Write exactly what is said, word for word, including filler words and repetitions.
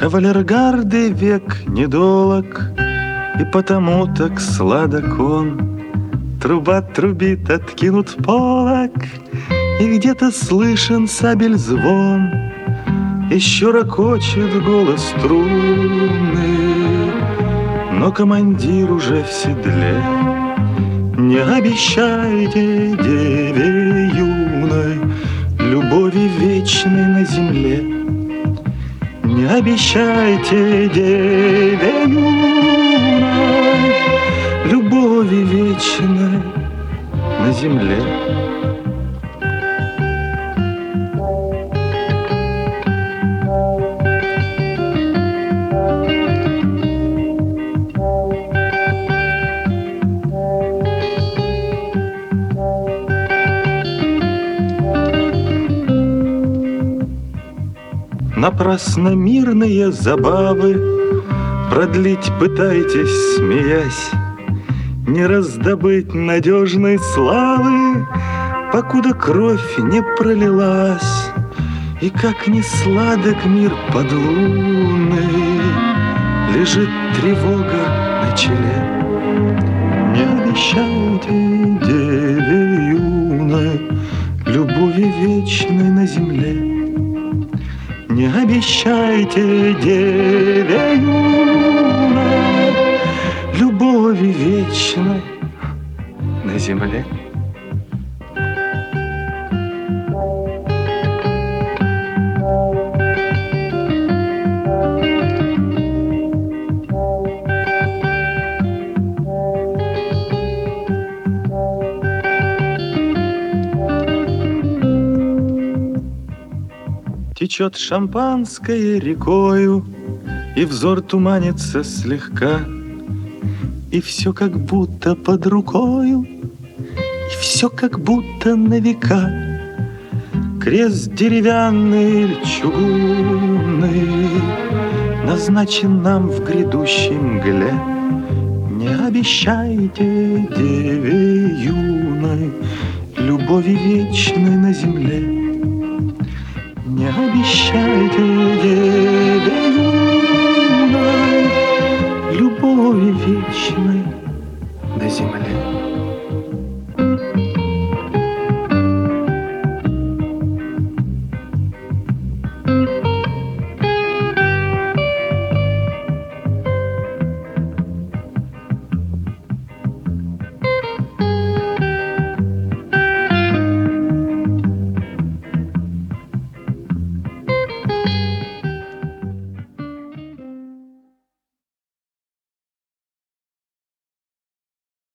Кавалергарды век недолог, и потому так сладок он. Труба трубит, откинут полог, и где-то слышен сабель звон. Еще ракочет голос струны, но командир уже в седле. Не обещайте деве юной любови вечной на земле. Не обещайте деве юной любови вечной на земле. Напрасно мирные забавы продлить пытаетесь, смеясь. Не раздобыть надежной славы, покуда кровь не пролилась. И как ни сладок мир подлунный, лежит тревога на челе. Не обещайте деве юной любови вечной на земле. Не обещайте деве юной любови вечной на земле. Течет шампанское рекою, и взор туманится слегка, и все как будто под рукою, и все как будто на века. Крест деревянный или чугунный назначен нам в грядущей мгле. Не обещайте деве юной любови вечной на земле. Не обещайте деве юной любови вечной